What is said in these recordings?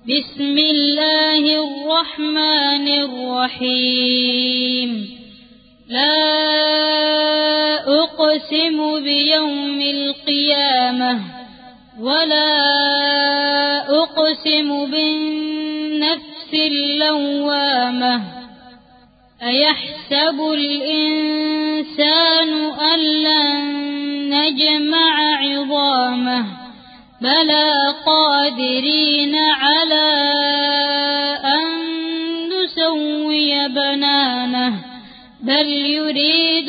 بسم الله الرحمن الرحيم لا أقسم بيوم القيامة ولا أقسم بالنفس اللوامة أيحسب الإنسان أن لن نجمع عظامه بلى قادرين على أن نسوي بنانه بل يريد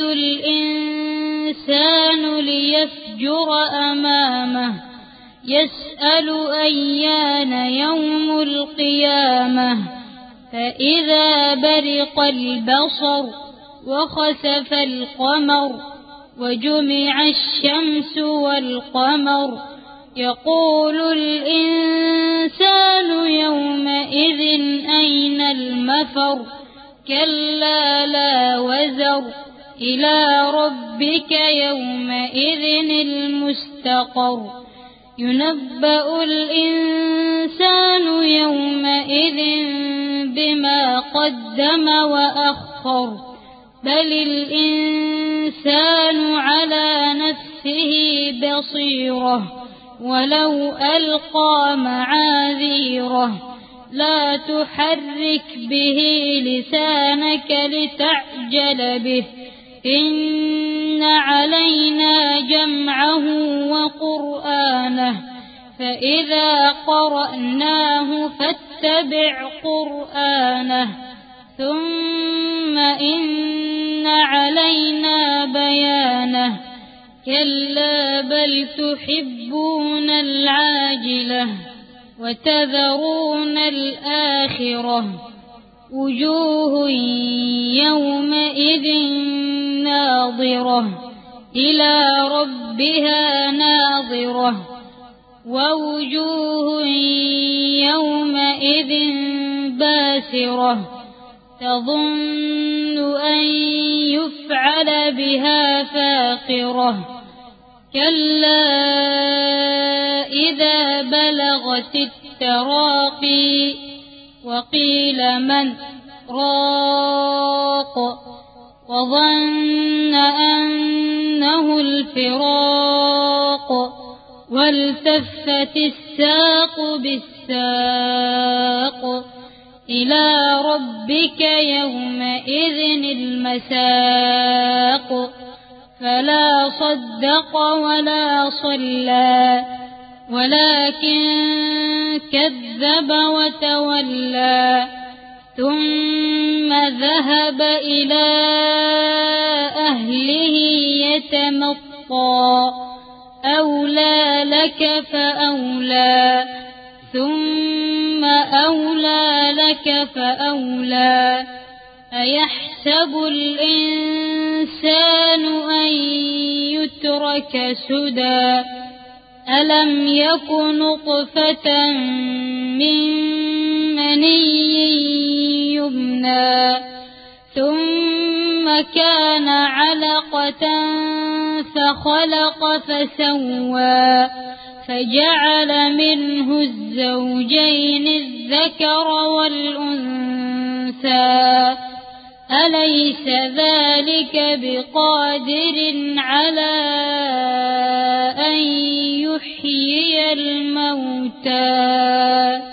الإنسان ليفجر أمامه يسأل أيان يوم القيامة فإذا برق البصر وخسف القمر وجمع الشمس والقمر يقول الإنسان يومئذ أين المفر كلا لا وزر إلى ربك يومئذ المستقر ينبأ الإنسان يومئذ بما قدم وأخر بل الإنسان على نفسه بصيرة ولو ألقى معاذيره لا تحرك به لسانك لتعجل به إن علينا جمعه وقرآنه فإذا قرأناه فاتبع قرآنه ثم إن علينا بيانه كلا بل تحبون العاجلة وتذرون الآخرة وجوه يومئذ ناظرة إلى ربها ناظرة ووجوه يومئذ باسرة تظن أن يفعل بها فاقرة كلا إذا بلغت التراقي وقيل من راق وظن أنه الفراق والتفت الساق بالساق إلى ربك يومئذ المساق فلا صدق ولا صلى ولكن كذب وتولى ثم ذهب إلى أهله يتمطى أولى لك فأولى ثم أولى لك فأولى أيحسب الإنسان أن يترك سدى ألم يك نطفة من مني يمنى ثم كان علقة فخلق فسوى فجعل منه الزوجين الذكر والأنثى أليس ذلك بقادر على أن يحيي الموتى